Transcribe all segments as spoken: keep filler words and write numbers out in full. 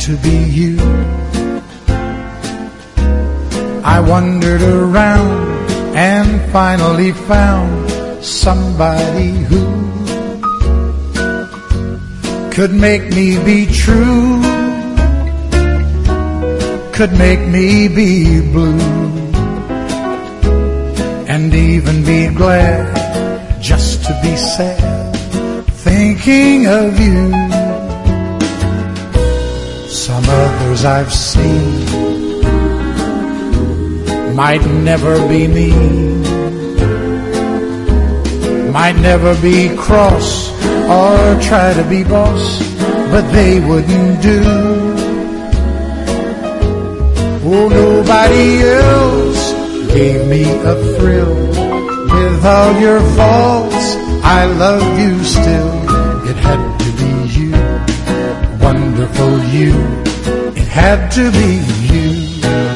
to be you. I wandered around and finally found somebody who could make me be true, could make me be blue, and even be glad just to be sad, thinking of you. Some others I've seen might never be me, might never be cross or try to be boss, but they wouldn't do. Oh, nobody else gave me a thrill. With all your faults, I love you still. It had to be you, wonderful you. It had to be you.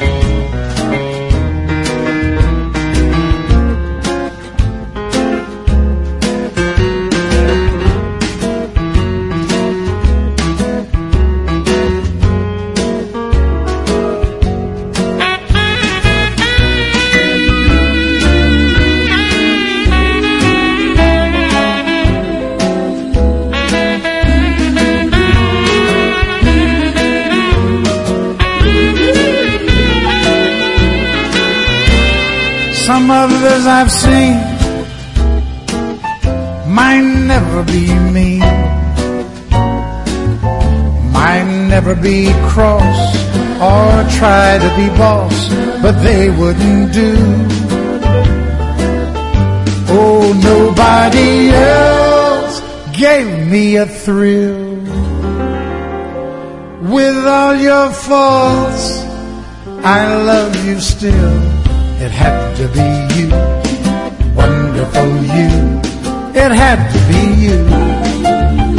Some others I've seen might never be me, might never be cross or try to be boss, but they wouldn't do. Oh, nobody else gave me a thrill. With all your faults, I love you still. It had to be you, wonderful you. It had to be you.